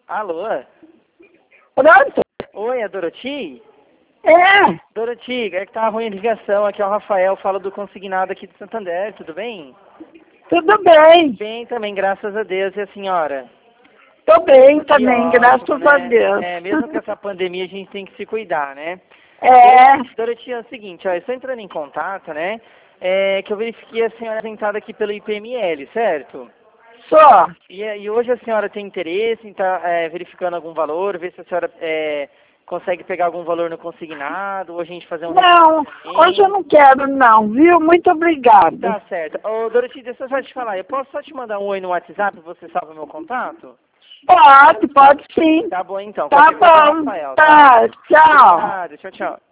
Alô? Pronto? Oi, é Doroti? É, Doroti, é que tá ruim a ligação. Aqui é o Rafael, falo do Consignado aqui de Santander, tudo bem? tudo bem. Bem também, graças a Deus. E a senhora? Tô bem Que também, ótimo, graças a né? Deus. É, mesmo com essa pandemia a gente tem que se cuidar, né? É, Doroti, é o seguinte, ó, eu estou entrando em contato, né? Que eu verifiquei a senhora sentada aqui pelo IPML, certo? só. E hoje a senhora tem interesse em estar verificando algum valor, ver se a senhora consegue pegar algum valor no consignado, ou a gente fazer um Não, hoje eu refinanciamento. não quero não, viu? Muito obrigada. Tá certo. Ô, Doroti, deixa eu só te falar, eu posso só te mandar um oi no WhatsApp, você salva meu contato? Pode sim. Tá bom então, Tá qualquer coisa é o bom, Rafael, tá? tá, tchau. Obrigado, tchau, tchau.